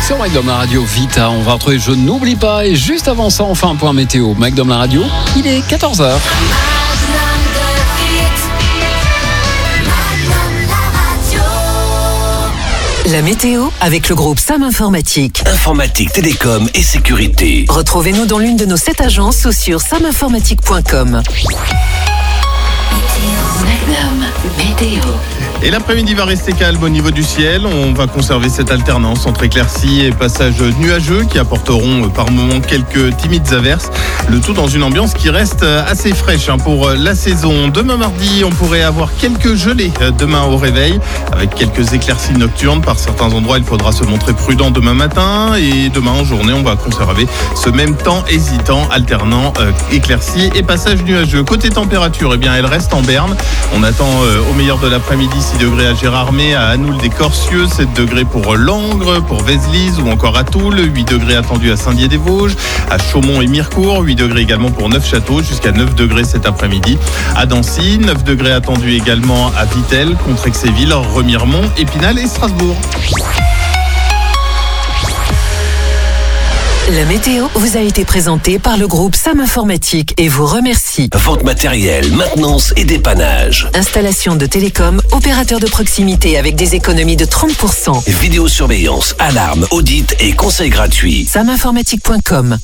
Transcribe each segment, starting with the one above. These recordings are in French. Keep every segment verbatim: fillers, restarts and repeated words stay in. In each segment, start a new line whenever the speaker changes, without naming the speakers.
Sur McDom la radio Vita, on va retrouver Je n'oublie pas. Et juste avant ça, on fait un point météo. McDom la radio, il est quatorze heures.
La météo avec le groupe Sam Informatique.
Informatique, télécom et sécurité.
Retrouvez-nous dans l'une de nos sept agences ou sur sam informatique point com.
Magnum Météo.
Et l'après-midi va rester calme au niveau du ciel. On va conserver cette alternance entre éclaircies et passages nuageux qui apporteront par moments quelques timides averses. Le tout dans une ambiance qui reste assez fraîche pour la saison. Demain mardi, on pourrait avoir quelques gelées demain au réveil avec quelques éclaircies nocturnes. Par certains endroits, il faudra se montrer prudent demain matin. Et demain en journée, on va conserver ce même temps hésitant, alternant euh, éclaircies et passages nuageux. Côté température, eh bien, elle reste en berne. On attend euh, au meilleur de l'après-midi six degrés à Gérardmer, à Anoul des Corcieux, sept degrés pour Langres, pour Vézelise ou encore à Toul, huit degrés attendus à Saint-Dié-des-Vosges, à Chaumont et Mirecourt, huit degrés également pour Neufchâteau, jusqu'à neuf degrés cet après-midi. À Dancy, neuf degrés attendus également à Vittel, Contrexéville, Remiremont, Épinal et Strasbourg.
La météo vous a été présentée par le groupe Sam Informatique et vous remercie.
Vente matériel, maintenance et dépannage.
Installation de télécom, opérateur de proximité avec des économies de trente pour cent.
Vidéosurveillance, alarme, audit et conseils gratuits.
sam informatique point com.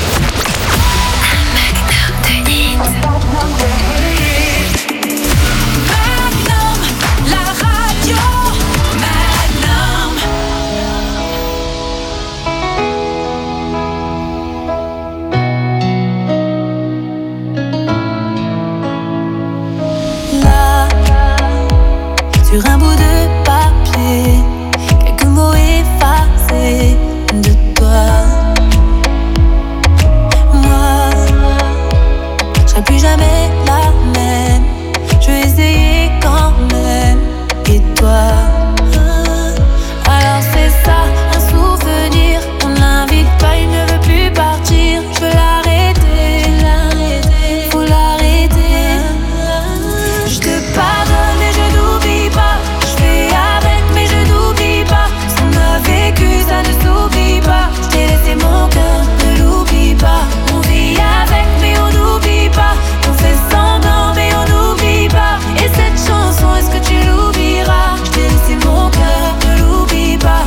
Sur un bout de papier, quelques mots effacés de toi. Moi, je serai plus jamais la même. Je vais essayer quand même. Et toi, alors c'est ça, un souvenir. On l'invite pas, il ne veut plus partir. Je veux l'arrêter, l'arrêter, faut l'arrêter. Je te pardonne et je n'oublie pas. Je fais avec mais je n'oublie pas. Ce qu'on a vécu ça ne s'oublie pas. Je t'ai laissé mon cœur, ne l'oublie pas. On vit avec mais on n'oublie pas. On fait semblant mais on n'oublie pas. Et cette chanson, est-ce que tu l'oublieras? Je t'ai laissé mon cœur, ne l'oublie pas.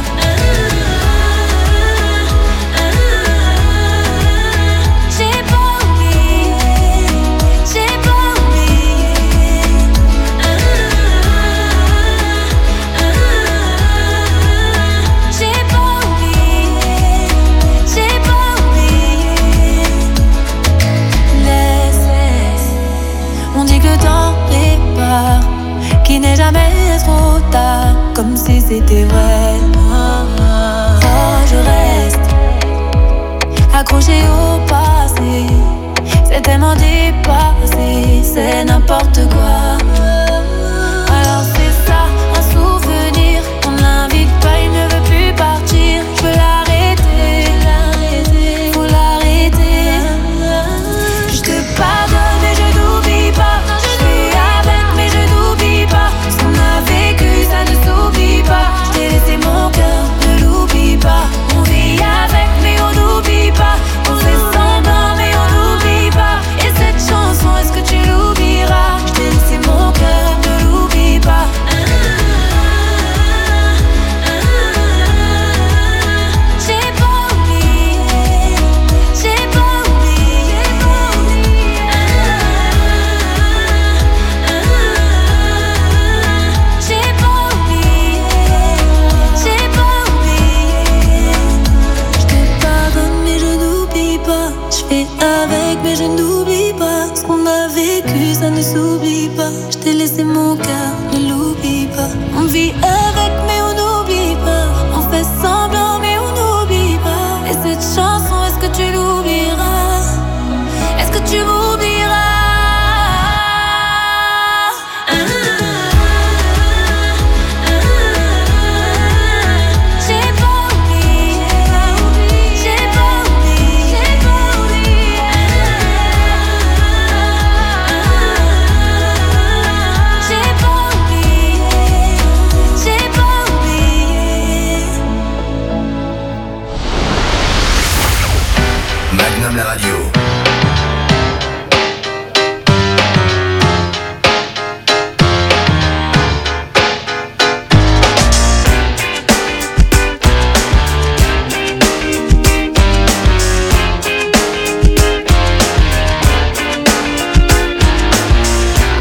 J'ai pas oublié, j'ai pas oublié. J'ai pas oublié, j'ai pas oublié. Laisse, on dit que le temps répare, qu'il n'est jamais trop tard, comme si c'était vrai. Oh, je reste accroché au passé, c'est tellement dépassé, c'est n'importe quoi. Alors c'est ça, un souvenir, on l'invite pas, il ne veut plus partir. Je veux l'arrêter, l'arrêter, faut l'arrêter. Je te pardonne et je n'oublie pas. Je suis avec mais je n'oublie pas. Ce qu'on a vécu ça ne s'oublie pas. Je t'ai laissé mon cœur, ne l'oublie pas. On vit avec mais on n'oublie pas. On fait semblant mais on n'oublie pas. Et cette chanson, est-ce que tu l'oublieras? Je t'ai laissé mon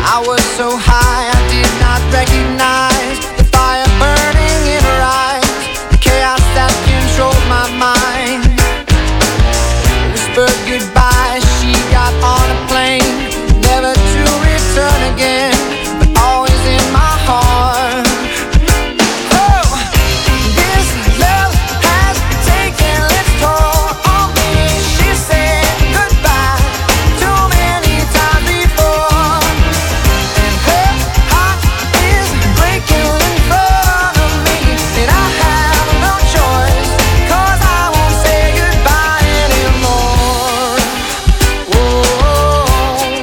I was so high I did not recognize the fire burning in her eyes, the chaos that controlled my mind. Whispered goodbye, she got on a plane, never to return again, but always in my heart. Oh, this love has taken its toll on me. She said goodbye too many times before, and her heart is breaking in front of me, and I have no choice, 'cause I won't say goodbye anymore. Whoa, whoa,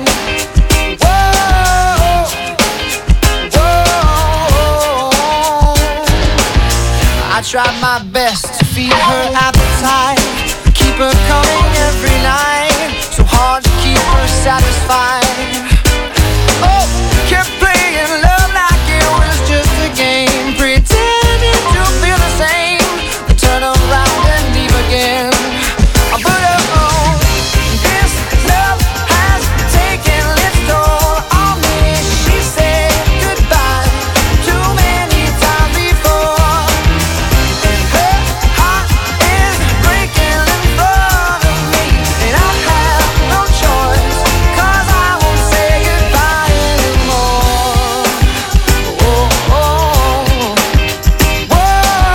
whoa. I tried my best to feed her appetite, keep her coming every night, so hard to keep her satisfied. Oh, kept playing love like it was just a game, pretending to feel the same, but turn around and leave again. But oh, this love has taken its toll on me. She said goodbye too many times before, and her heart is breaking in front of me, and I have no choice, 'cause I won't say goodbye anymore. Oh, oh, whoa,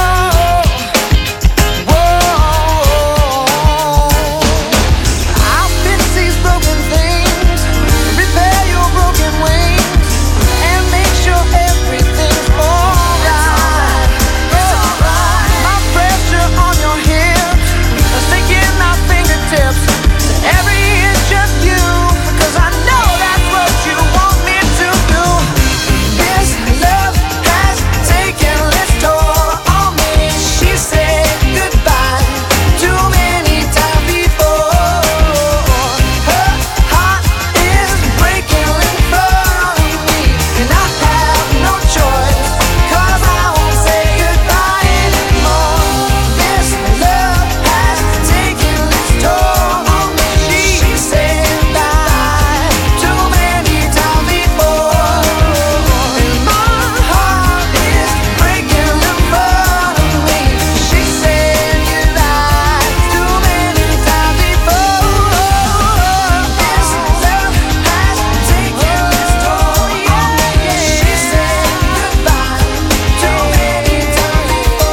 whoa. I'll fix these broken things, repair your broken wings, and make sure everything's alright. It's alright. My pressure on your hips, sinking my fingertips to every inch of you, 'cause I know that's what you want me to do. This love has taken its toll on me. She said goodbye too many times before. Her heart is breaking in front of me, and I have no choice, 'cause I won't say goodbye anymore. This love has taken its toll on me. She said goodbye too many times before, and my heart is breaking in front of me. She said goodbye too many times before. This love has taken its toll on me. She said goodbye too many times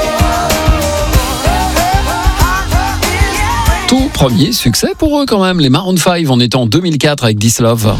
before.
Tout premier succès pour eux quand même, les Maroon five, on était en deux mille quatre avec This Love.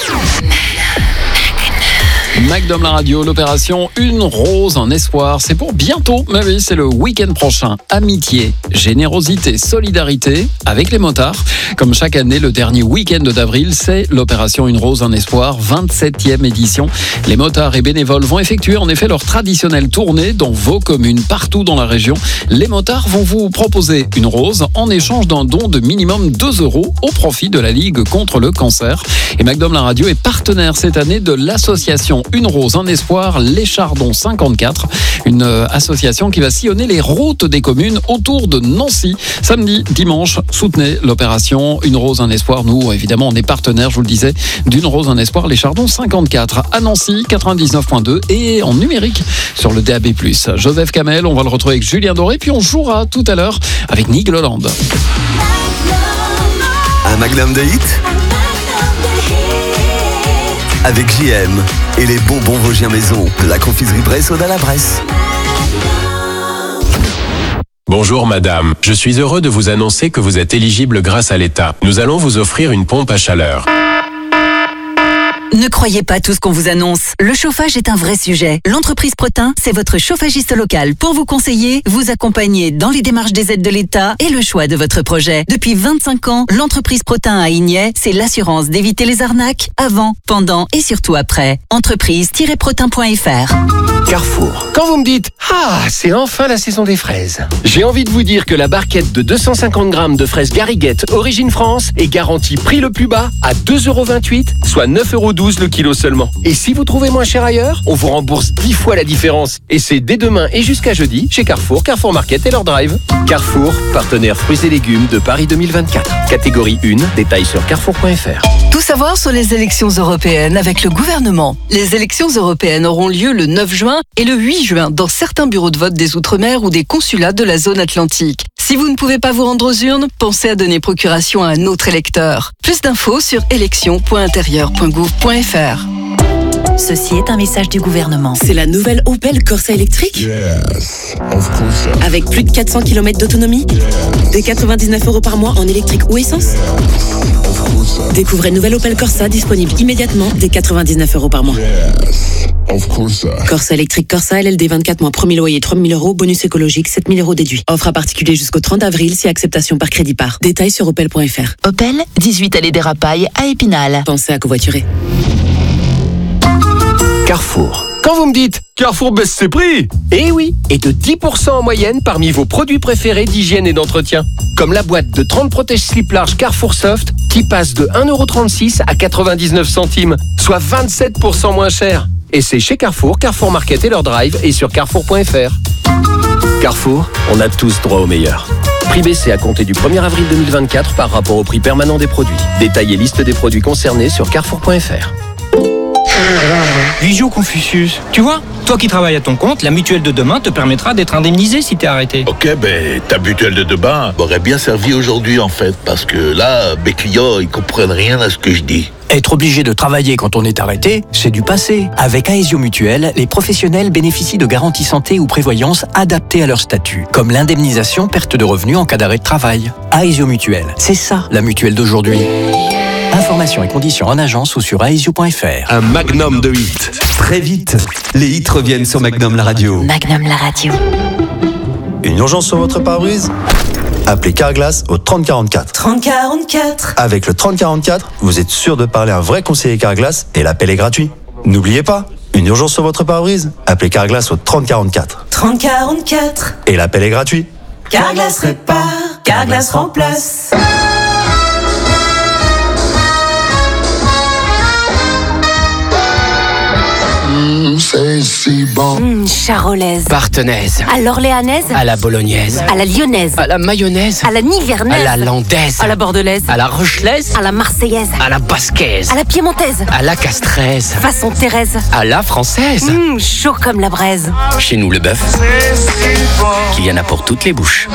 Macdom la radio, l'opération Une rose, un espoir, c'est pour bientôt, mais oui, c'est le week-end prochain. Amitié, générosité, solidarité avec les motards. Comme chaque année, le dernier week-end d'avril, c'est l'opération Une rose, un espoir, vingt-septième édition. Les motards et bénévoles vont effectuer en effet leur traditionnelle tournée dans vos communes, partout dans la région. Les motards vont vous proposer une rose en échange d'un don de minimum deux euros au profit de la Ligue contre le cancer. Et Macdom la radio est partenaire cette année de l'association Une rose, un espoir, l'Échardon cinquante-quatre, une euh, association qui va sillonner les routes des communes autour de Nancy. Samedi, dimanche, soutenez l'opération Une rose, un espoir. Nous, évidemment, on est partenaire, je vous le disais, d'Une rose, un espoir, l'Échardon cinquante-quatre à Nancy, quatre-vingt-dix-neuf point deux et en numérique sur le D A B plus. Joseph Kamel, on va le retrouver avec Julien Doré, puis on jouera tout à l'heure avec Nick Leland.
Un magnum de hits avec J M et les bonbons Vosgiens maison de la confiserie Bressot à la Bresse.
Bonjour madame, je suis heureux de vous annoncer que vous êtes éligible grâce à l'État. Nous allons vous offrir une pompe à chaleur.
Ne croyez pas tout ce qu'on vous annonce. Le chauffage est un vrai sujet. L'entreprise Protin, c'est votre chauffagiste local pour vous conseiller, vous accompagner dans les démarches des aides de l'État et le choix de votre projet. Depuis vingt-cinq ans, l'entreprise Protin à Ignay, c'est l'assurance d'éviter les arnaques avant, pendant et surtout après. entreprise tiret protin point f r.
Carrefour. Quand vous me dites « Ah, c'est enfin la saison des fraises », j'ai envie de vous dire que la barquette de deux cent cinquante grammes de fraises Garriguette Origine France est garantie prix le plus bas à deux euros vingt-huit, soit neuf euros douze douze le kilo seulement. Et si vous trouvez moins cher ailleurs, on vous rembourse dix fois la différence. Et c'est dès demain et jusqu'à jeudi chez Carrefour, Carrefour Market et leur drive. Carrefour, partenaire fruits et légumes de Paris deux mille vingt-quatre. Catégorie un, détails sur carrefour point f r.
Tout savoir sur les élections européennes avec le gouvernement. Les élections européennes auront lieu le neuf juin et le huit juin dans certains bureaux de vote des Outre-mer ou des consulats de la zone atlantique. Si vous ne pouvez pas vous rendre aux urnes, pensez à donner procuration à un autre électeur. Plus d'infos sur élections point intérieur point gouv point f r.
Ceci est un message du gouvernement.
C'est la nouvelle Opel Corsa électrique.
Yes, of course.
Avec plus de quatre cents kilomètres d'autonomie, yes. Des quatre-vingt-dix-neuf euros par mois en électrique ou essence.
Yes,
découvrez nouvelle Opel Corsa disponible immédiatement dès quatre-vingt-dix-neuf euros par mois.
Yes, of course.
Corsa électrique Corsa L L D vingt-quatre mois, premier loyer trois mille euros, bonus écologique sept mille euros déduit. Offre à particulier jusqu'au trente avril si acceptation par crédit par. Détails sur opel point f r.
Opel, dix-huit allée des Rapailles à Épinal.
Pensez à covoiturer.
Carrefour. Quand vous me dites Carrefour baisse ses prix, eh oui, et de dix pour cent en moyenne parmi vos produits préférés d'hygiène et d'entretien. Comme la boîte de trente protège-slip large Carrefour Soft qui passe de un euro trente-six à quatre-vingt-dix-neuf centimes, soit vingt-sept pour cent moins cher. Et c'est chez Carrefour, Carrefour Market et leur drive et sur carrefour point f r. Carrefour, on a tous droit au meilleur. Prix baissé à compter du premier avril deux mille vingt-quatre par rapport au prix permanent des produits. Détail et liste des produits concernés sur carrefour point f r.
Visio Confucius. Tu vois, toi qui travailles à ton compte, la mutuelle de demain te permettra d'être indemnisé si t'es arrêté.
Ok, ben ta mutuelle de demain m'aurait bien servi aujourd'hui en fait, parce que là, mes clients, ils comprennent rien à ce que je dis.
Être obligé de travailler quand on est arrêté, c'est du passé. Avec Aesio Mutuelle, les professionnels bénéficient de garanties santé ou prévoyance adaptées à leur statut, comme l'indemnisation perte de revenus en cas d'arrêt de travail. Aesio Mutuelle, c'est ça la mutuelle d'aujourd'hui. Informations et conditions en agence ou sur aesio point f r.
Un magnum de hits. Très vite, les hits reviennent sur Magnum la radio.
Magnum la radio.
Une urgence sur votre pare-brise ? Appelez Carglass au trente quarante-quatre.
trente quarante-quatre.
Avec le trente quarante-quatre, vous êtes sûr de parler à un vrai conseiller Carglass et l'appel est gratuit. N'oubliez pas, une urgence sur votre pare-brise ? Appelez Carglass au trente quarante-quatre.
trente quarante-quatre.
Et l'appel est gratuit.
Carglass répare, Carglass remplace.
Mmh, c'est si bon.
Mmh, charolaise.
Partenaise.
À l'orléanaise.
À la bolognaise.
À la lyonnaise.
À la mayonnaise.
À la nivernaise.
À la landaise.
À la bordelaise.
À la rochelaise.
À la marseillaise.
À la basquaise.
À la piémontaise.
À la castraise.
Façon Thérèse.
À la française.
Mmh, chaud comme la braise.
Chez nous, le bœuf, qu'il y en a pour toutes les bouches.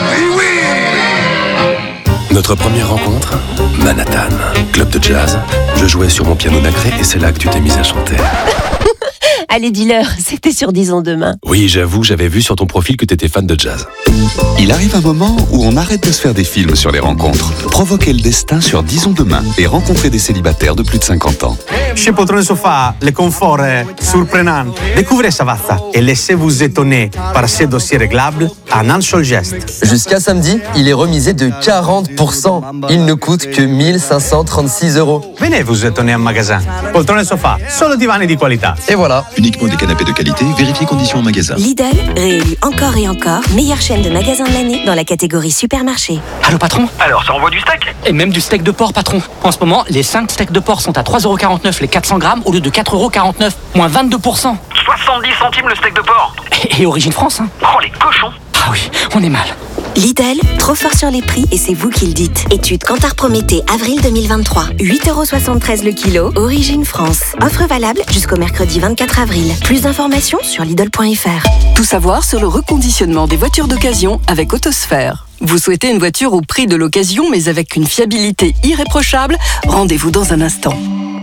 Notre première rencontre, Manhattan, club de jazz. Je jouais sur mon piano nacré et c'est là que tu t'es mise à chanter.
Allez, dis-leur, c'était sur Disons Demain.
Oui, j'avoue, j'avais vu sur ton profil que t'étais fan de jazz.
Il arrive un moment où on arrête de se faire des films sur les rencontres. Provoquez le destin sur Disons Demain et rencontrez des célibataires de plus de cinquante ans.
Chez Poltrone Sofa, le confort est surprenant. Découvrez Savazza et laissez-vous étonner par ces dossiers réglables en un seul geste.
Jusqu'à samedi, il est remisé de quarante pour cent. Il ne coûte que mille cinq cent trente-six euros.
Venez vous étonner en magasin. Poltrone Sofa, solo divani di qualità.
Et voilà.
Uniquement des canapés de qualité, vérifiez conditions en magasin.
Lidl, réélu encore et encore, meilleure chaîne de magasins de l'année dans la catégorie supermarché.
Allô patron ? Alors, ça envoie du steak ? Et même du steak de porc, patron. En ce moment, les cinq steaks de porc sont à trois euros quarante-neuf les quatre cents grammes au lieu de quatre euros quarante-neuf, moins vingt-deux pour cent.
soixante-dix centimes le steak de porc.
Et, et origine France, hein.
Oh, les cochons.
Ah oui, on est mal.
Lidl, trop fort sur les prix et c'est vous qui le dites. Étude Kantar Prométhée, avril deux mille vingt-trois. huit euros soixante-treize le kilo, origine France. Offre valable jusqu'au mercredi vingt-quatre avril. Plus d'informations sur Lidl point f r.
Tout savoir sur le reconditionnement des voitures d'occasion avec Autosphère. Vous souhaitez une voiture au prix de l'occasion mais avec une fiabilité irréprochable ? Rendez-vous dans un instant.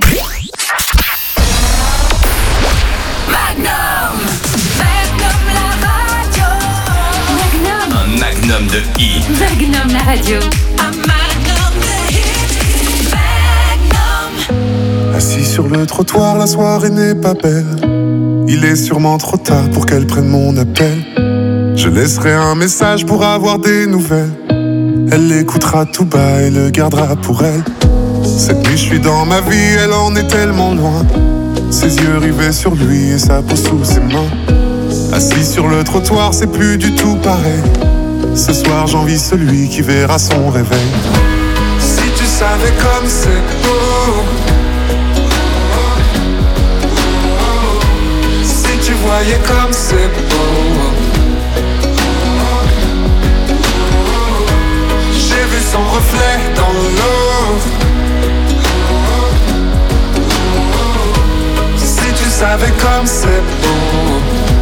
Magnum de hit.
Magnum la radio.
Assis sur le trottoir, la soirée n'est pas belle. Il est sûrement trop tard pour qu'elle prenne mon appel. Je laisserai un message pour avoir des nouvelles. Elle l'écoutera tout bas et le gardera pour elle. Cette nuit je suis dans ma vie, elle en est tellement loin. Ses yeux rivés sur lui et sa peau sous ses mains. Assis sur le trottoir, c'est plus du tout pareil. Ce soir j'envie celui qui verra son réveil. Si tu savais comme c'est beau,
voyais comme c'est beau. J'ai vu son reflet dans l'eau. Si tu savais comme c'est beau.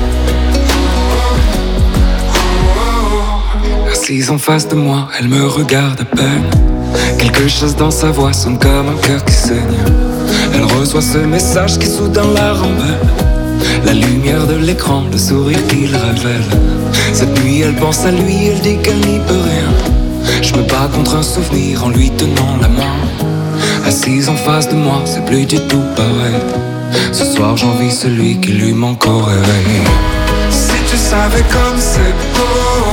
Assise en face de moi, elle me regarde à peine. Quelque chose dans sa voix sonne comme un cœur qui saigne. Elle reçoit ce message qui soudain la rembelle. La lumière de l'écran, le sourire qu'il révèle. Cette nuit elle pense à lui, elle dit qu'elle n'y peut rien. Je me bats contre un souvenir en lui tenant la main. Assise en face de moi, c'est plus du tout pareil. Ce soir j'envie celui qui lui manque au réveil. Si tu savais comme c'est beau.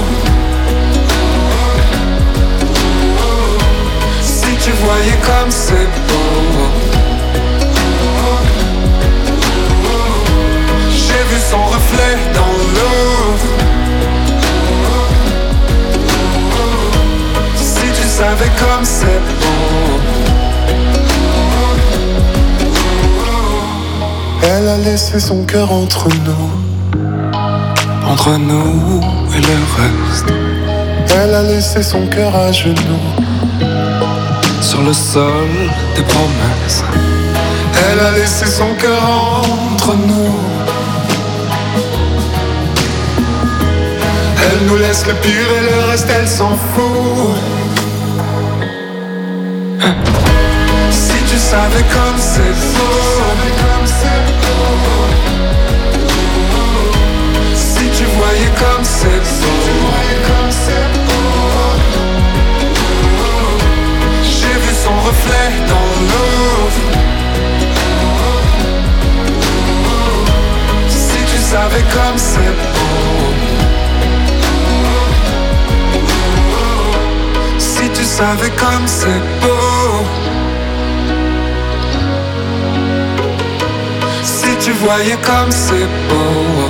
Si tu voyais comme c'est beau. J'ai vu son reflet dans l'eau. Si tu savais comme c'est beau.
Elle a laissé son cœur entre nous.
Entre nous et le reste.
Elle a laissé son cœur à genoux.
Sur le sol des promesses. Elle a laissé son cœur entre nous. Elle nous laisse le pire et le reste elle s'en fout. Si tu savais comme c'est beau. Si tu voyais comme c'est beau. J'ai vu son reflet dans l'eau. Si tu savais comme c'est beau. Si tu savais comme c'est beau. Si tu voyais comme c'est beau.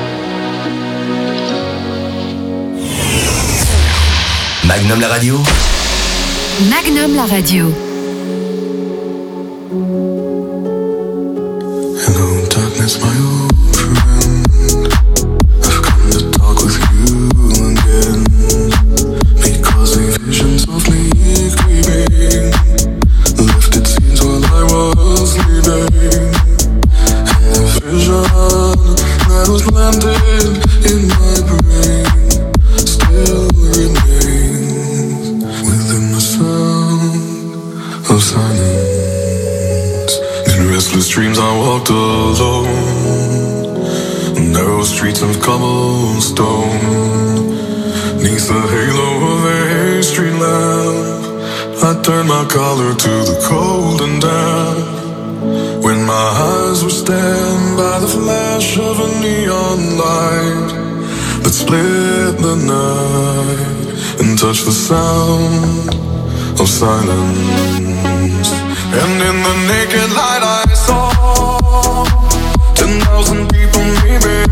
Magnum la radio.
Magnum la radio.
Hello darkness my old friend. I've come to talk with you again. Because a vision softly creeping left its scenes while I was sleeping. And the vision that was landed in my brain still remains within the sound of silence. In restless dreams I walked alone, narrow streets of cobblestone. Neath the halo of a street lamp, I turned my collar to the cold and damp. When my eyes were stabbed by the flash of a neon light that split the night and touched the sound of silence. And in the naked light I saw ten thousand people maybe.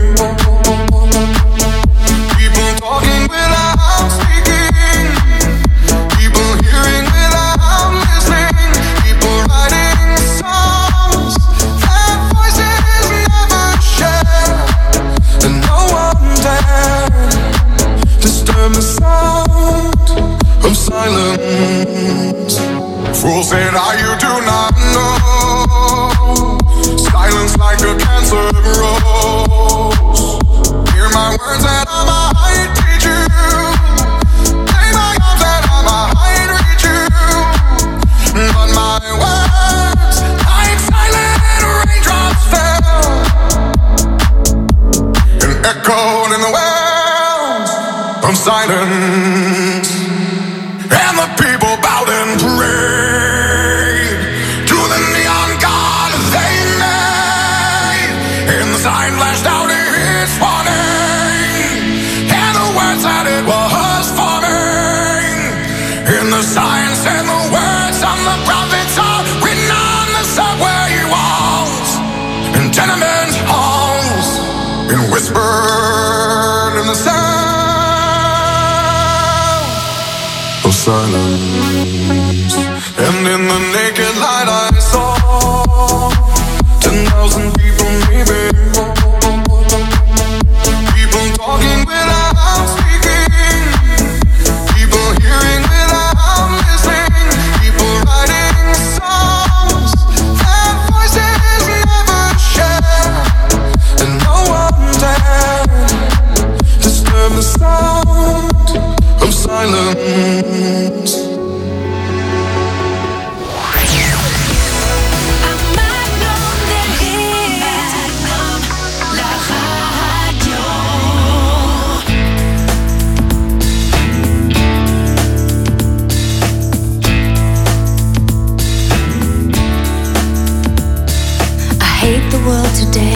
People talking without speaking. People hearing without listening. People writing songs that voices never share. And no one dared disturb the sound of silence. Fools said, "Ah, you do not know. Silence like a cancer grows. Hear my words and I might teach you. Lay my arms and I might reach you. But my words, like silent raindrops fell and echoed in the wells of silence. And the people bowed and prayed to the neon god they made. And the sign flashed out its warning, and the words that it was forming. And the sign said the words on the prophets are written on the subway walls and tenement halls, and whispered in the sound of silence. And in the naked light I saw ten thousand people maybe.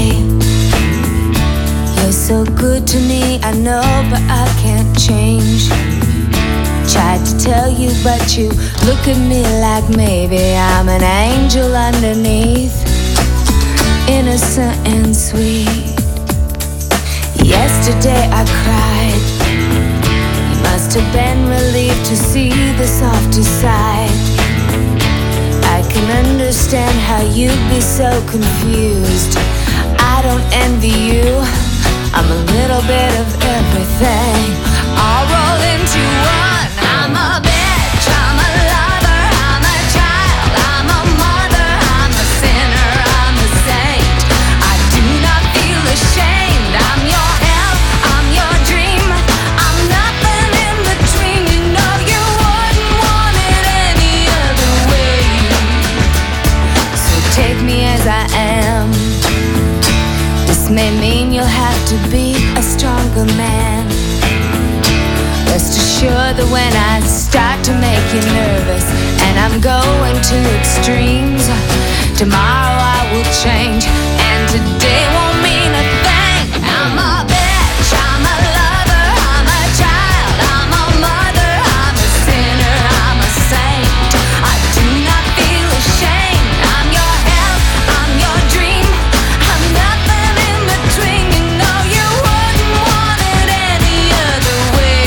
lie. You're so good to me, I know, but I can't change. Tried to tell you, but you look at me like maybe I'm an angel underneath, innocent and sweet. Yesterday I cried. You must have been relieved to see the softer side. I can understand how you'd be so confused. I don't envy you, I'm a little bit of everything, all rolled into one. I'm a bitch, I'm a lover, I'm a child, I'm a mother, I'm a sinner, I'm a saint. I do not feel ashamed. I'm your hell, I'm your dream, I'm nothing in between. You know you wouldn't want it any other way. So take me as I am. This may mean you'll have to be a stronger man. Rest assured that when I start to make you nervous and I'm going to extremes, tomorrow I will change and today won't mean a thing. I'm a bitch, I'm a lover, I'm a child, I'm a mother, I'm a sinner, I'm a saint. I do not feel ashamed. I'm your hell, I'm your dream, I'm nothing in between. You know you wouldn't want it any other way.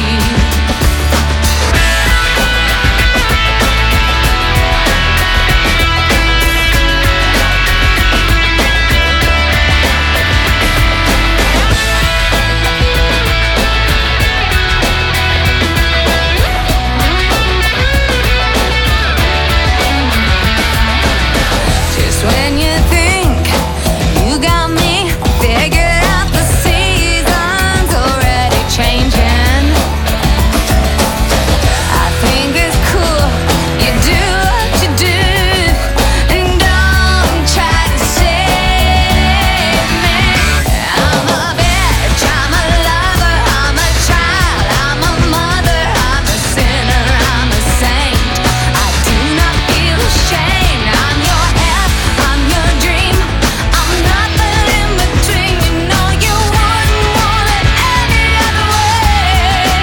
Just when you think you got me figured out, the season's already changing. I think it's cool you do what you do and don't try to save me. I'm a bitch, I'm a lover, I'm a child, I'm a mother, I'm a sinner, I'm a saint. I do not feel ashamed. I'm your hell, I'm your dream, I'm nothing in between. You know you wouldn't want it any other way.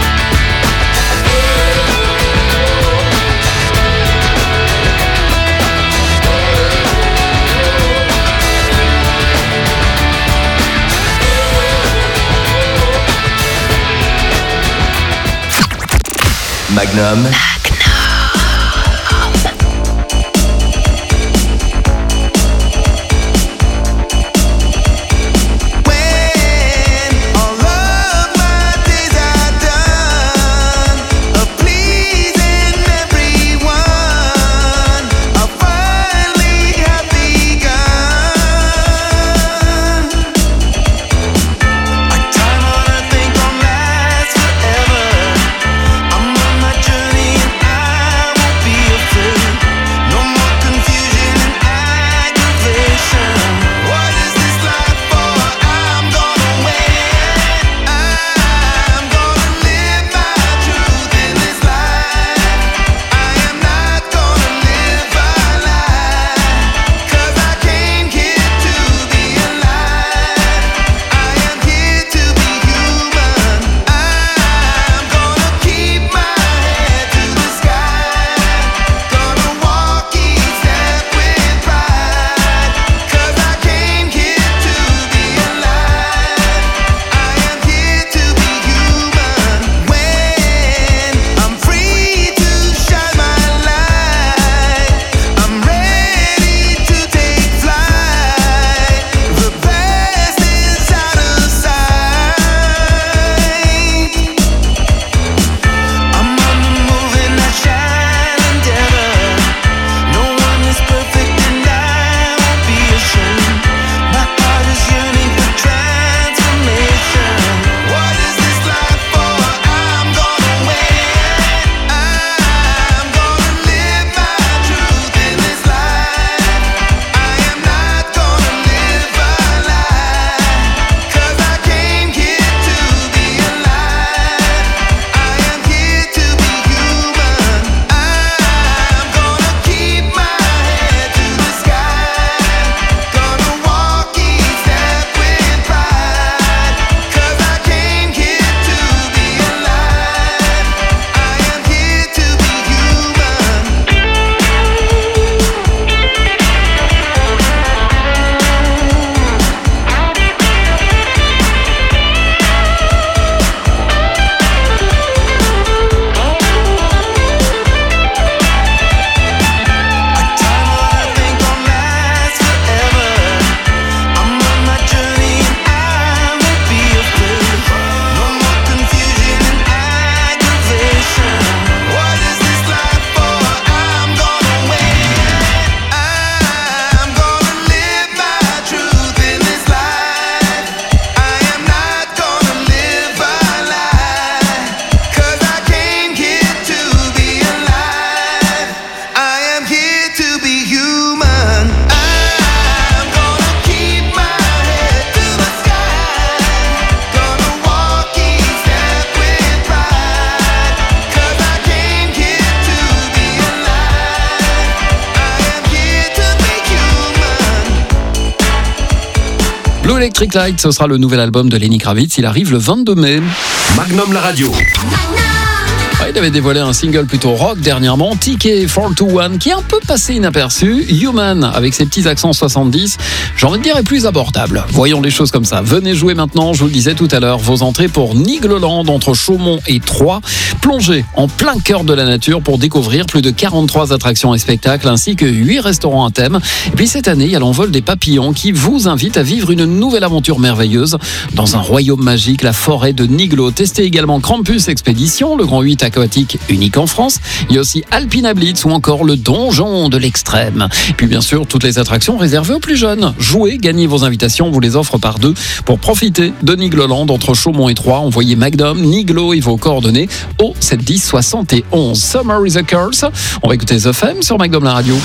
Magnum.
I'm on my journey. Blue Electric Light, ce sera le nouvel album de Lenny Kravitz. Il arrive le vingt-deux mai.
Magnum la radio.
Ah, il avait dévoilé un single plutôt rock dernièrement, T K quatre deux un, qui est un peu passé inaperçu. Human, avec ses petits accents soixante-dix, j'ai envie de dire, est plus abordable. Voyons les choses comme ça. Venez jouer maintenant, je vous le disais tout à l'heure, vos entrées pour Nigloland entre Chaumont et Troyes. Plongez en plein cœur de la nature pour découvrir plus de quarante-trois attractions et spectacles, ainsi que huit restaurants à thème. Et puis cette année, il y a l'envol des papillons qui vous invite à vivre une nouvelle aventure merveilleuse dans un royaume magique, la forêt de Niglo. Testez également Krampus Expédition, le grand huit aquatique unique en France. Il y a aussi Alpina Blitz ou encore le donjon de l'extrême. Et puis bien sûr, toutes les attractions réservées aux plus jeunes. Jouez, gagnez vos invitations, on vous les offre par deux pour profiter de Nigloland entre Chaumont et Troyes. Envoyez Magnum, Niglo et vos coordonnées au sept dix soixante et onze. Summer is a Curse. On va écouter The Femme sur Magnum la radio.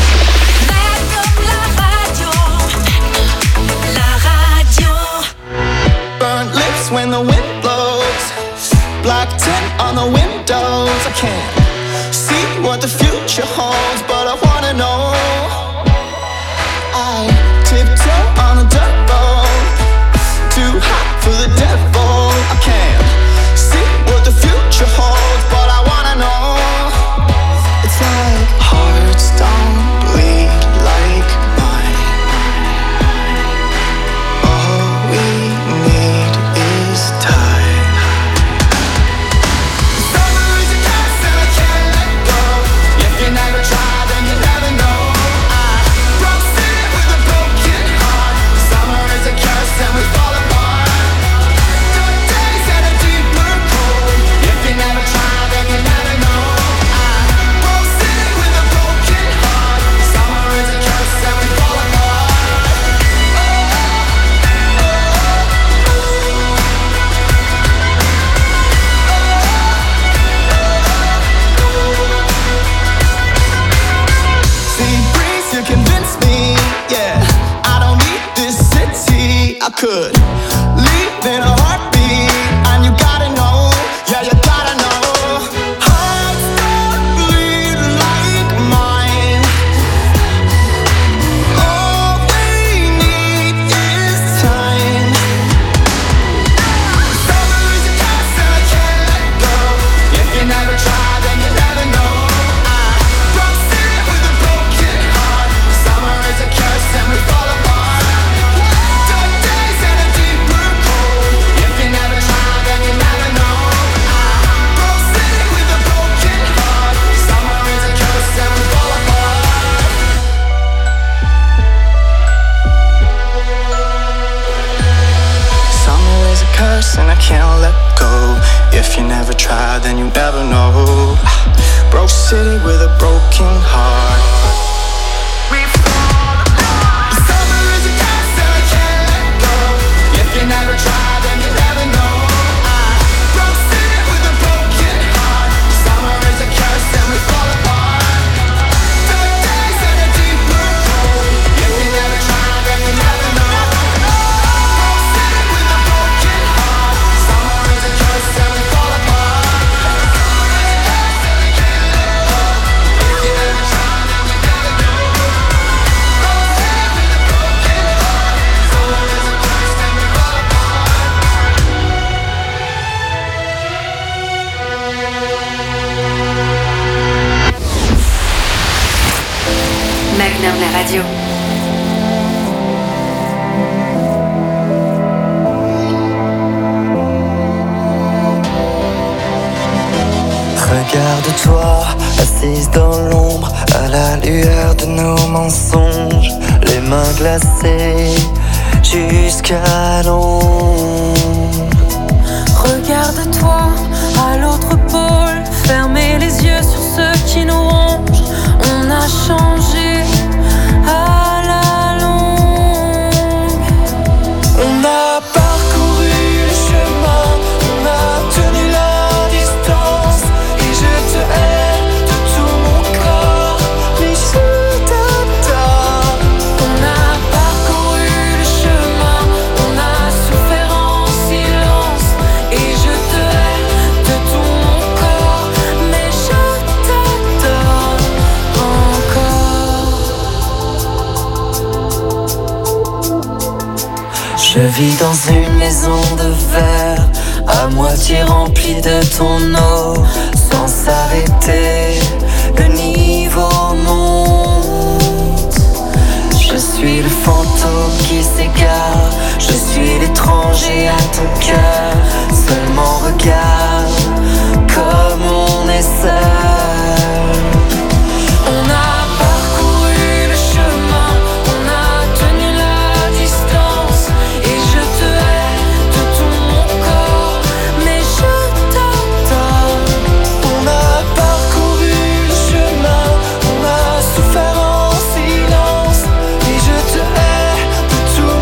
When the wind blows, black tint on the windows. I can't see what the future holds, but I wanna know. I tiptoe on a dirt road, too hot for the devil. I can't see what the future holds, but I wanna know. It's like hearts don't bleed like mine. All we need is time. Summer is a curse and I can't let go. If you never try, then you never know. I broke city with a broken heart. Summer is a curse and we fall apart. Dark days and a deeper cold. If you never try, then you never know. I broke city with a broken heart. Summer is a curse and we fall apart. See, breeze, you convince me, yeah. I don't need this city. I could leave in a heartbeat, and you gotta know, yeah, you gotta know. Hearts don't bleed like mine. All we need is time. Summer is a curse and I can't let go. If you never try, then you never know. I broke city with a broken heart. Summer is a curse and we fall apart. Dark days and a deeper cold. If you never try, then you never know. I broke city with a broken heart. Summer is a curse and we fall apart. Summer is a curse and I can't let go. If you never try, then you never know. Broke city with a broken heart. Summer is a curse and I can't let go. If you never try, then you never know. I broke city with a broken heart. Summer is a curse and we fall apart. Dark days and a deeper cold. If you never try, then you never know. Broke city with a broken heart. Summer is a curse and we fall apart. If you never try, then you never know. Broke city with a broken heart. Summer is a curse and we fall apart.
Magnum la radio.
Regarde-toi, assise dans l'ombre, à la lueur de nos mensonges, les mains glacées jusqu'à l'ombre.
Regarde-toi à l'autre pôle, fermez les yeux sur ceux qui nous rongent. On a changé à la longue.
On a parcouru le chemin, on a tenu la distance. Et je te hais de tout mon corps, mais je t'adore.
On a parcouru le chemin, on a souffert en silence. Et je te hais de tout mon corps, mais je t'adore encore.
Je vis dans une maison de verre, à moitié remplie de ton eau, sans s'arrêter, le niveau monte. Je suis le fantôme qui s'égare, je suis l'étranger à ton cœur. Seulement regarde comme on est seul. On a parcouru le chemin, on a tenu la distance, et je te hais de tout mon corps, mais je t'adore. On a parcouru le chemin, on a souffert en silence, et je te hais de tout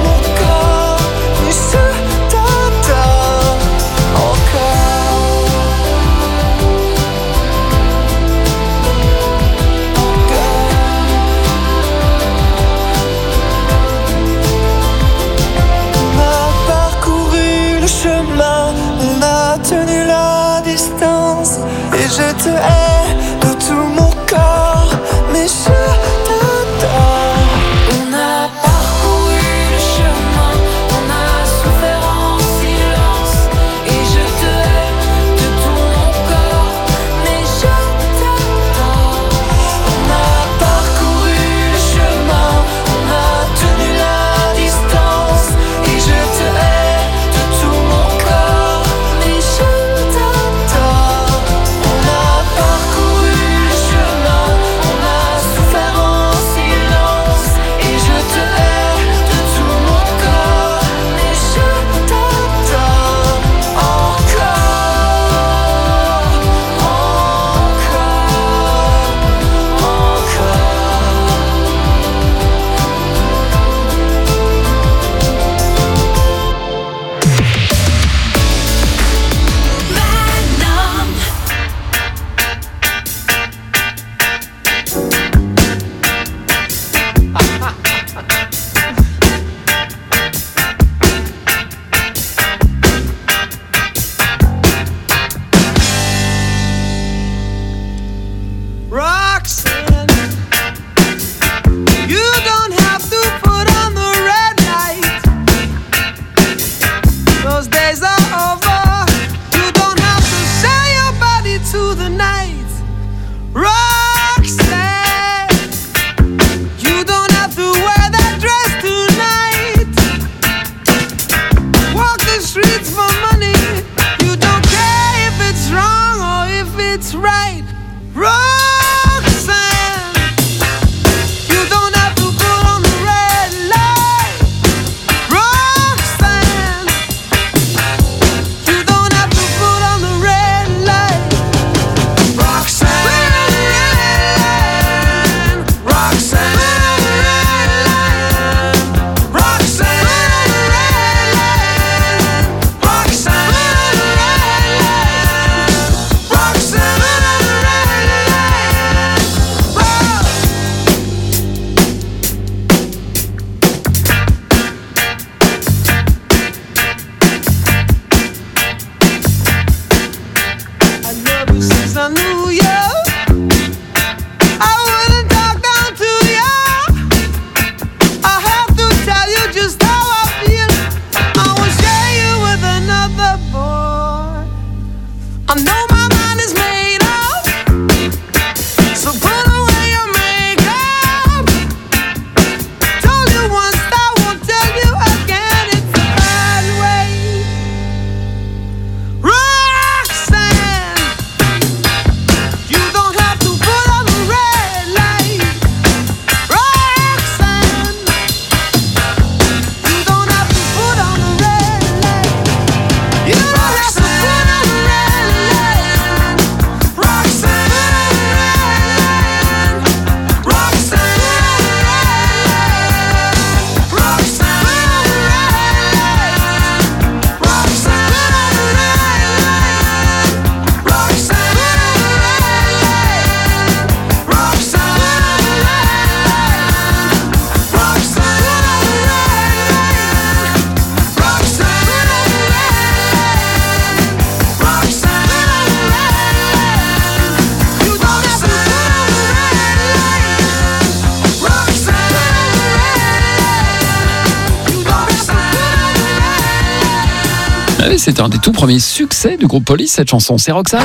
Ah oui, c'était un des tout premiers succès du groupe Police, cette chanson. C'est Roxane.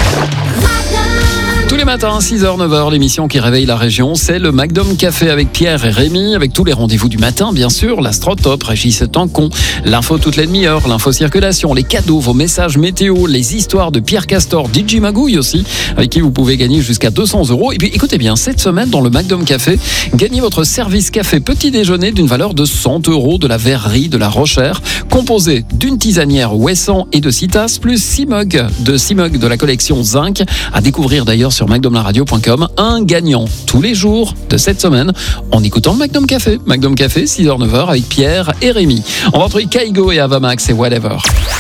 Tous les matins, six heures, neuf heures, l'émission qui réveille la région, c'est le Magnum Café avec Pierre et Rémi, avec tous les rendez-vous du matin, bien sûr, l'Astrotop, Régis Tancon, l'info toute la demi-heure, l'info circulation, les cadeaux, vos messages météo, les histoires de Pierre Castor, D J Magouille aussi, avec qui vous pouvez gagner jusqu'à deux cents euros. Et puis, écoutez bien, cette semaine, dans le Magnum Café, gagnez votre service café petit déjeuner d'une valeur de cent euros de la verrerie de la Rochère, composé d'une tisanière Ouessant et de six tasses, plus six mugs de six mugs de la collection Zinc, à découvrir d'ailleurs sur sur magnum la radio point com, un gagnant tous les jours de cette semaine en écoutant le Magnum Café. Magnum Café, six heures neuf heures avec Pierre et Rémi. On va retrouver Kaigo et Avamax et Whatever.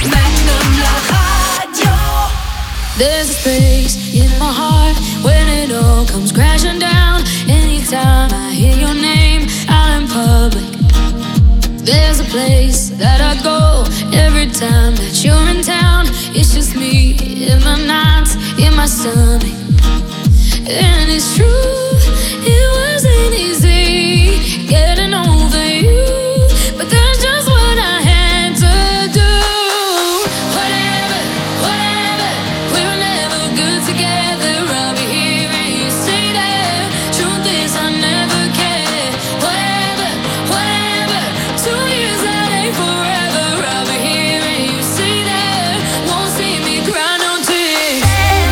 There's a space in my heart when it all comes crashing down. Anytime I hear your name out in public, there's a place that I go every time that you're in town. It's just me in the nights, in my stomach. And it's true, it wasn't easy getting over you, but that's just what I had to do. Whatever, whatever, we were never good together. I'll be here and you say that. Truth is I never cared. Whatever, whatever, two years that ain't forever. I'll be here and you say that. Won't see me cry no tears.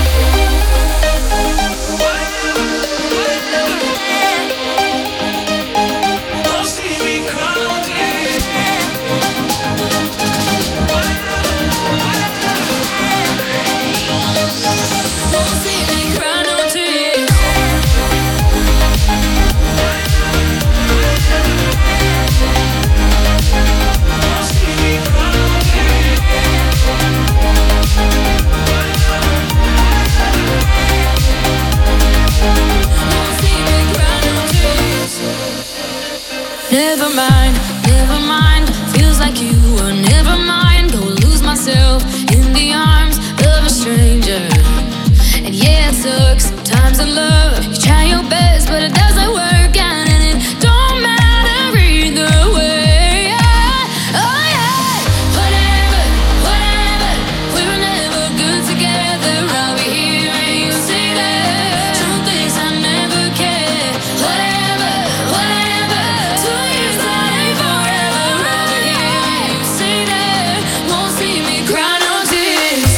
Never mind, never mind. Feels like you were never mind. Go lose myself in the arms of a stranger. And yeah, it sucks sometimes in love. You try your best, but it doesn't work out, and it don't matter either way. Oh yeah, whatever, whatever. We were never good together. I'll be here and you say that. Truth is I never cared. Whatever, whatever. Two years that ain't forever. I'll be here and you say that. Won't see me cry no tears.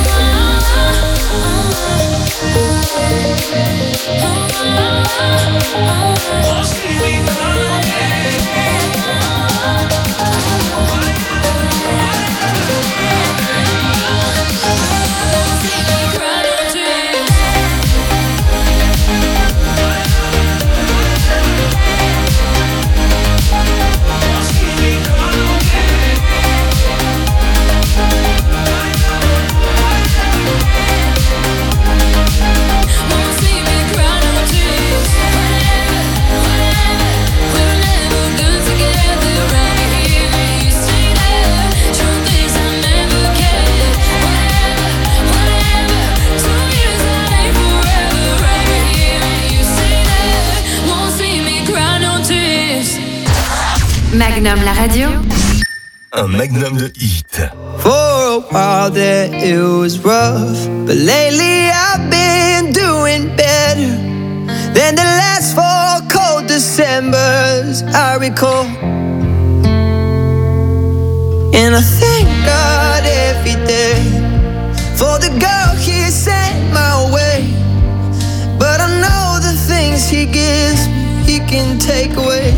Won't see me cry no
Magnum la radio.
Un magnum de hit.
For a while there it was rough, but lately I've been doing better than the last four cold Decembers I recall. And I thank God every day for the girl He sent my way. But I know the things He gives me He can take away.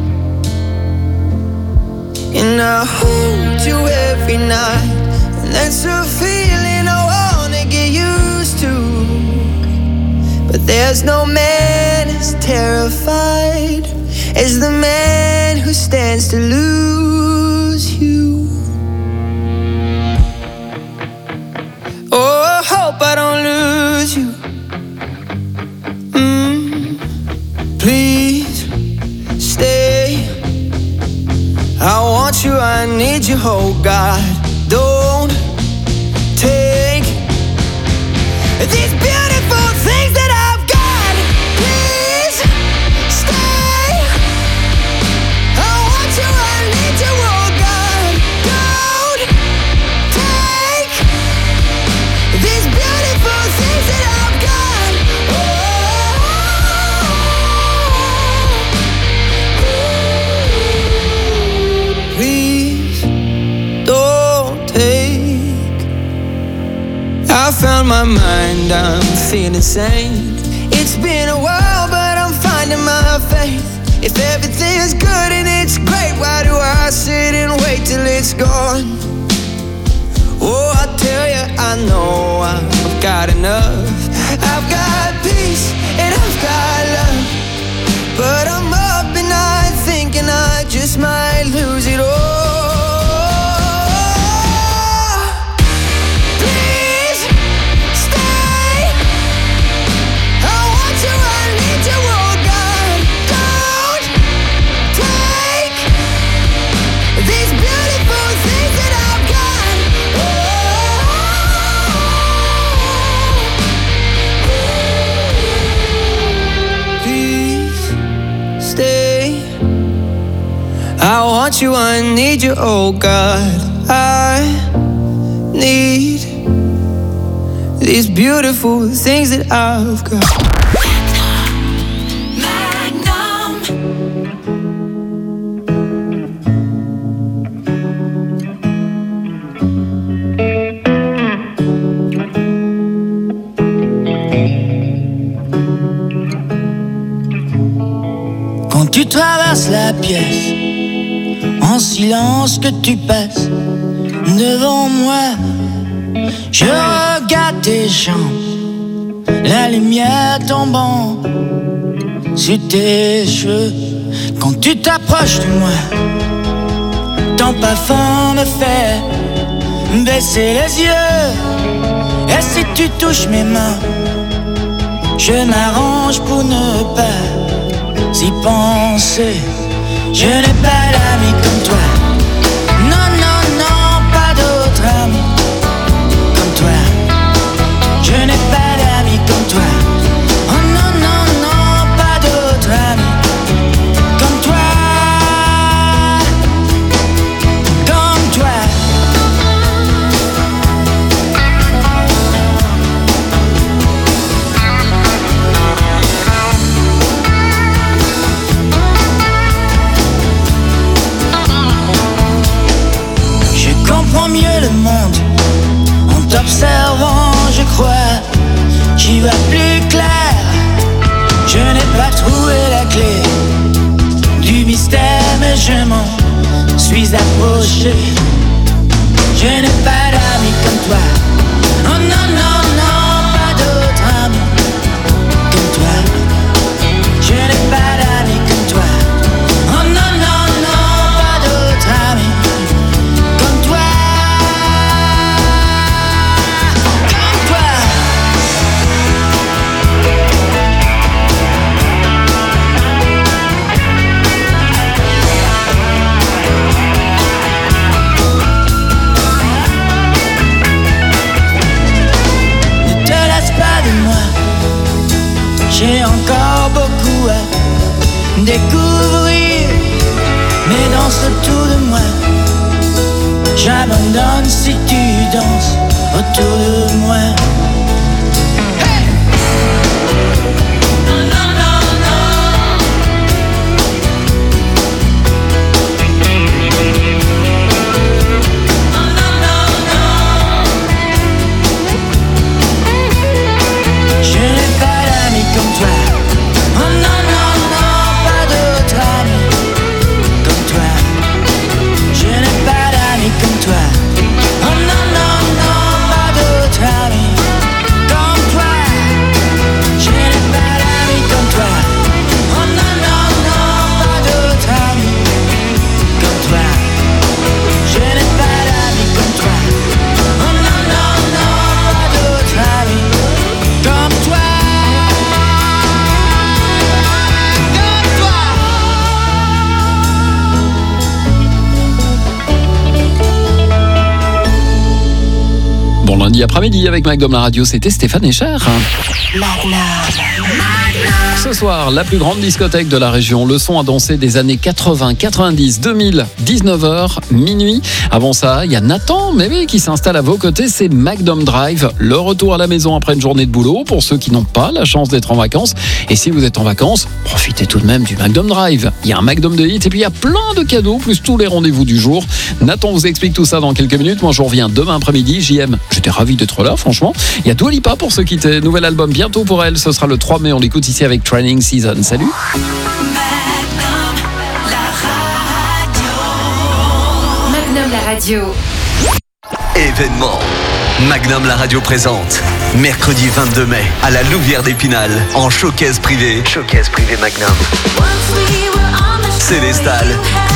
And I hold you every night, and that's a feeling I wanna get used to. But there's no man as terrified as the man who stands to lose you. Oh, I hope I don't lose you. Mm, please stay. I want you, I need you, oh God. Don't take these beautiful things that I've got. Please stay. I want you, I need you, oh God. Don't found my mind, I'm feeling sane. It's been a while, but I'm finding my faith. If everything's good and it's great, why do I sit and wait till it's gone? Oh, I tell you, I know I've got enough. I've got peace and I've got love, but I'm up at night thinking I just might lose it all. I want you, I need you, oh God. I need these beautiful things that I've got.
Quand tu traverses la pièce, en silence que tu passes devant moi, je regarde tes jambes, la lumière tombant sur tes cheveux. Quand tu t'approches de moi, ton parfum me fait baisser les yeux. Et si tu touches mes mains, je m'arrange pour ne pas y penser. Je n'ai pas d'amis comme toi. Non, non, non, pas d'autre ami comme toi. Je n'ai pas d'amis comme toi. Oh non, non, non, pas d'autre ami comme toi. Comme toi. Mieux le monde en t'observant, je crois j'y vois plus clair. Je n'ai pas trouvé la clé du mystère, mais je m'en suis approché. Je n'ai pas d'amis comme toi. Oh non, non, non, pas d'autre ami comme toi. Je n'ai pas d'amis comme toi. Oh non, non, non, pas d'autre ami comme toi. J'ai encore beaucoup à découvrir, mais danse autour de moi. J'abandonne si tu danses autour de moi. Hey! Non, non, non, non. Non, non, non, non. Je n'ai pas d'amis comme toi. Oh non, non, non, pas d'autre ami comme toi. Je n'ai pas d'amis comme toi. Oh non, non, non, pas d'autre ami comme toi. Je n'ai pas d'amis comme toi. Oh non, non, non, pas d'autre ami comme toi. Je n'ai pas d'amis comme toi. Oh non, non, non, pas d'autre ami comme toi.
Bon lundi après-midi avec Magnum la radio, c'était Stéphane Echer.
Magnum.
ce soir, la plus grande discothèque de la région. Le son à danser des années quatre-vingts, quatre-vingt-dix, deux mille, dix-neuf heures, minuit. Avant ça, il y a Nathan, mais oui, qui s'installe à vos côtés. C'est Magnum Drive. Le retour à la maison après une journée de boulot pour ceux qui n'ont pas la chance d'être en vacances. Et si vous êtes en vacances, profitez tout de même du Magnum Drive. Il y a un Magnum de hit et puis il y a plein de cadeaux, plus tous les rendez-vous du jour. Nathan vous explique tout ça dans quelques minutes. Moi, je reviens demain après-midi. J M, j'étais ravi d'être là, franchement. Il y a Dua Lipa pour se quitter. Nouvel album bientôt pour elle. Ce sera le trois mai. On l'écoute ici avec Training Season. Salut.
Magnum la radio.
Événement. Magnum la radio présente. Mercredi vingt-deux mai, à la Louvière d'Épinal, en showcase privé. Showcase privé Magnum. Célestal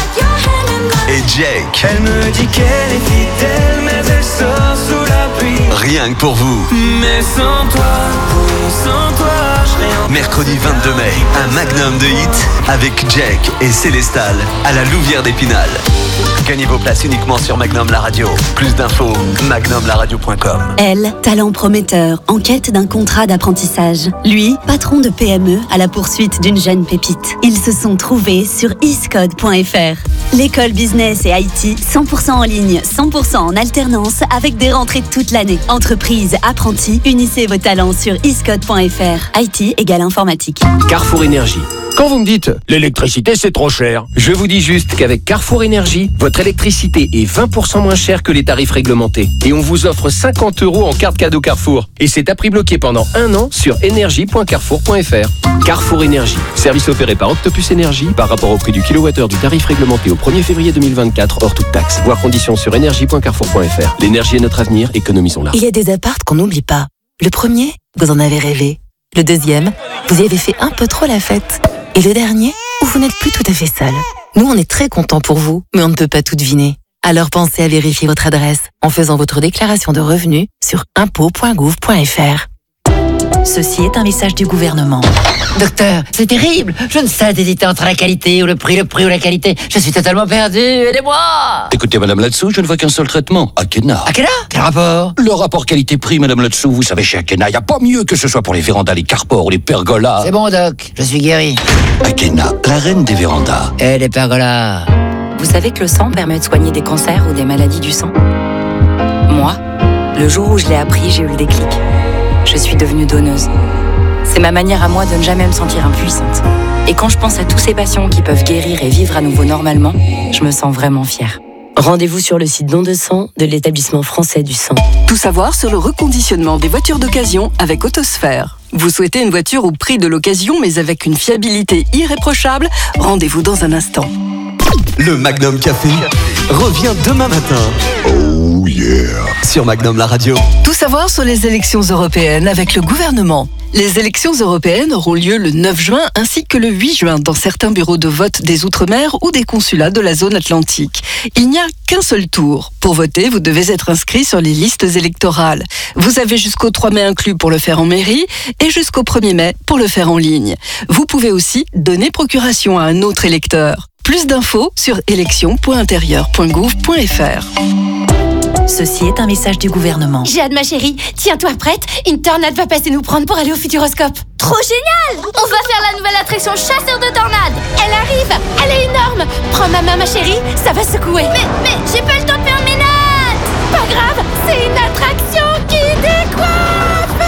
et Jake.
Elle me dit qu'elle est fidèle, mais elle sort sous la pluie.
Rien que pour vous.
Mais sans toi, oh, sans toi, je serais en...
Mercredi vingt-deux mai, un Magnum de hit avec Jake et Célestal à la Louvière d'Épinal. Gagnez vos places uniquement sur Magnum la radio. Plus d'infos, magnum la radio point com.
Elle, talent prometteur, en quête d'un contrat d'apprentissage. Lui, patron de P M E à la poursuite d'une jeune pépite. Ils se sont trouvés sur iscode point f r. L'école business et I T, cent pour cent en ligne, cent pour cent en alternance, avec des rentrées toute l'année. Entreprise, apprentis, unissez vos talents sur iscode point f r. I T égale informatique.
Carrefour Énergie. Quand vous me dites « l'électricité c'est trop cher », je vous dis juste qu'avec Carrefour Énergie, votre électricité est vingt pour cent moins chère que les tarifs réglementés. Et on vous offre cinquante euros en carte cadeau Carrefour. Et c'est à prix bloqué pendant un an sur énergie point carrefour point f r. Carrefour Énergie. Service opéré par Octopus Énergie par rapport au prix du kilowattheure du tarif réglementé au premier février deux mille vingt-quatre hors toute taxe. Voir conditions sur énergie point carrefour point f r. L'énergie est notre avenir, économisons-la.
Il y a des apparts qu'on n'oublie pas. Le premier, vous en avez rêvé. Le deuxième, vous y avez fait un peu trop la fête. Et le dernier, où vous n'êtes plus tout à fait seul. Nous, on est très contents pour vous, mais on ne peut pas tout deviner. Alors pensez à vérifier votre adresse en faisant votre déclaration de revenus sur impôts point gouv point f r.
Ceci est un message du gouvernement.
Docteur, c'est terrible. Je ne sais d'hésiter entre la qualité ou le prix, le prix ou la qualité. Je suis totalement perdu. Aidez-moi.
Écoutez, madame là-dessous, je ne vois qu'un seul traitement. Akena.
Akena? Quel rapport?
Le rapport qualité-prix, madame là-dessous. Vous savez, chez Akena, il n'y a pas mieux que ce soit pour les vérandas, les carpores ou les pergolas.
C'est bon, doc. Je suis guéri.
Akena, la reine des vérandas.
Et les pergolas.
Vous savez que le sang permet de soigner des cancers ou des maladies du sang? Moi, le jour où je l'ai appris, j'ai eu le déclic. Je suis devenue donneuse. C'est ma manière à moi de ne jamais me sentir impuissante. Et quand je pense à tous ces patients qui peuvent guérir et vivre à nouveau normalement, je me sens vraiment fière. Rendez-vous sur le site don de sang de l'établissement français du sang.
Tout savoir sur le reconditionnement des voitures d'occasion avec Autosphère. Vous souhaitez une voiture au prix de l'occasion mais avec une fiabilité irréprochable? Rendez-vous dans un instant.
Le Magnum Café revient demain matin. Oh yeah. Sur Magnum la radio.
Tout savoir sur les élections européennes avec le gouvernement. Les élections européennes auront lieu le neuf juin ainsi que le huit juin dans certains bureaux de vote des Outre-mer ou des consulats de la zone atlantique. Il n'y a qu'un seul tour. Pour voter, vous devez être inscrit sur les listes électorales. Vous avez jusqu'au trois mai inclus pour le faire en mairie et jusqu'au premier mai pour le faire en ligne. Vous pouvez aussi donner procuration à un autre électeur. Plus d'infos sur élections point intérieur point gouv point f r.
Ceci est un message du gouvernement.
J'ai hâte, ma chérie. Tiens-toi prête, une tornade va passer nous prendre pour aller au Futuroscope.
Trop génial! On va faire la nouvelle attraction chasseur de tornades.
Elle arrive, elle est énorme. Prends ma main, ma chérie, ça va secouer.
Mais, mais, j'ai pas le temps de faire mes notes.
Pas grave, c'est une attraction qui décoiffe.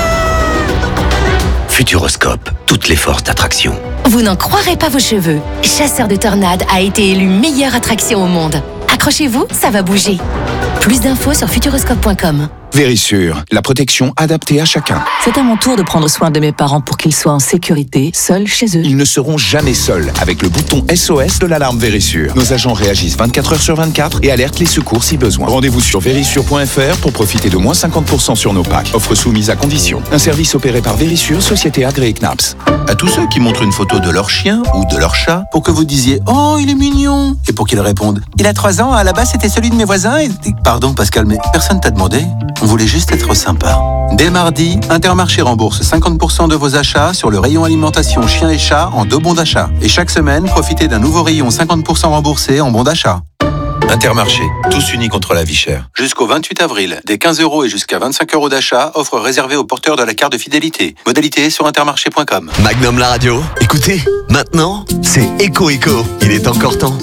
Futuroscope, toutes les forces d'attraction.
Vous n'en croirez pas vos cheveux. Chasseur de tornades a été élu meilleure attraction au monde. Accrochez-vous, ça va bouger. Plus d'infos sur futuroscope point com.
Vérissure, la protection adaptée à chacun.
C'est à mon tour de prendre soin de mes parents pour qu'ils soient en sécurité, seuls chez eux.
Ils ne seront jamais seuls avec le bouton S O S de l'alarme Vérissure. Nos agents réagissent vingt-quatre heures sur vingt-quatre et alertent les secours si besoin. Rendez-vous sur vérissure point f r pour profiter de moins cinquante pour cent sur nos packs. Offre soumise à condition. Un service opéré par Vérissure, société agréée C N A P S.
À tous ceux qui montrent une photo de leur chien ou de leur chat pour que vous disiez « Oh, il est mignon !» et pour qu'ils répondent « Il a trois ans, à la base c'était celui de mes voisins et... » Pardon Pascal, mais personne t'a demandé. On voulait juste être sympa. Dès mardi, Intermarché rembourse cinquante pour cent de vos achats sur le rayon alimentation chien et chat en deux bons d'achat. Et chaque semaine, profitez d'un nouveau rayon cinquante pour cent remboursé en bons d'achat. Intermarché, tous unis contre la vie chère. Jusqu'au vingt-huit avril, des quinze euros et jusqu'à vingt-cinq euros d'achat, offre réservée aux porteurs de la carte de fidélité. Modalité sur intermarché point com.
Magnum la radio. Écoutez, maintenant, c'est Echo Echo. Il est encore temps.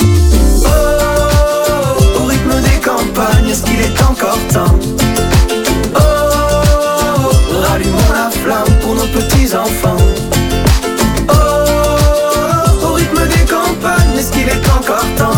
Au rythme des campagnes, est-ce qu'il est encore temps? Oh, rallumons la flamme pour nos petits-enfants. Oh, au rythme des campagnes, est-ce qu'il est encore temps?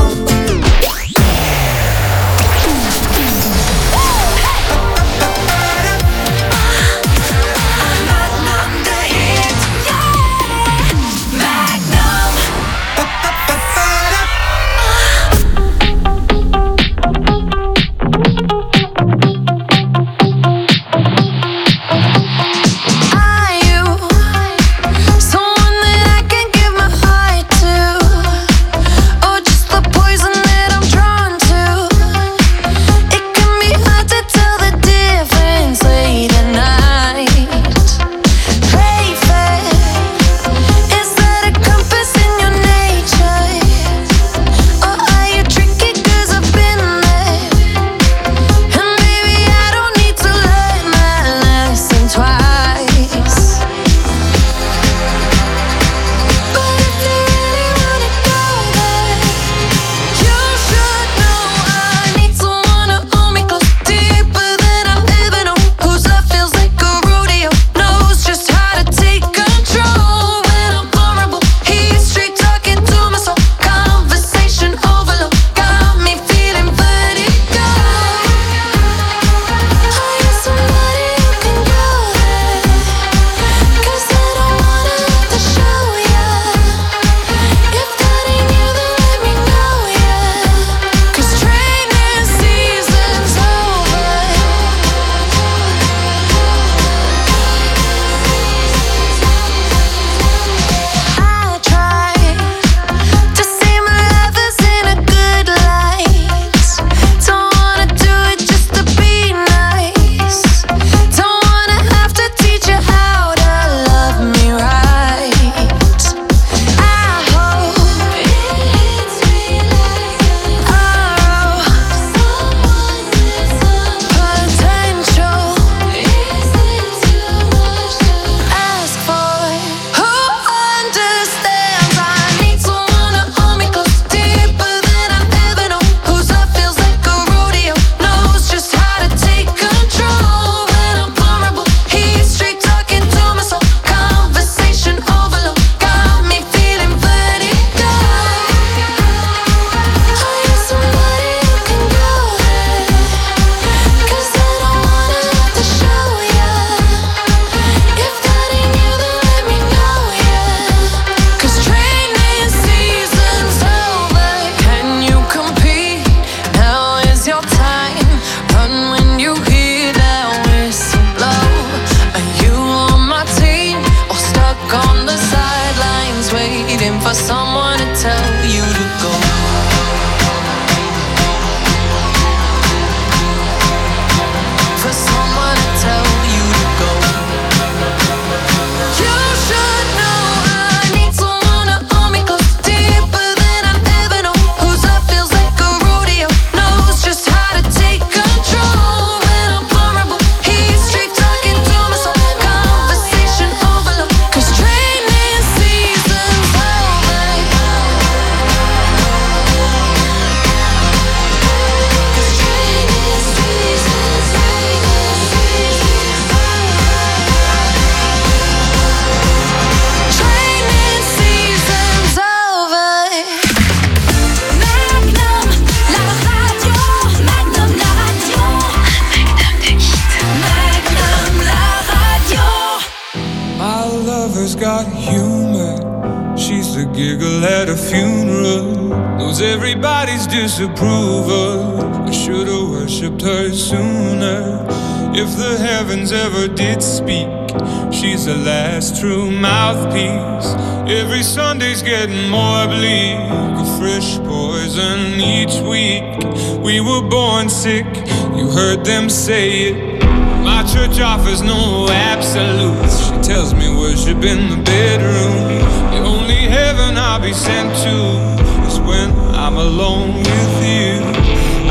Disapproval. I should have worshipped her sooner. If the heavens ever did speak, she's the last true mouthpiece. Every Sunday's getting more bleak, a fresh poison each week. We were born sick, you heard them say it. My church offers no absolutes. She tells me worship in the bedroom. The only heaven I'll be sent to is when I'm alone with you.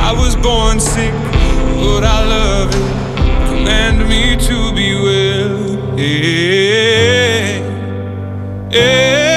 I was born sick, but I love it. Command me to be well. Yeah, yeah.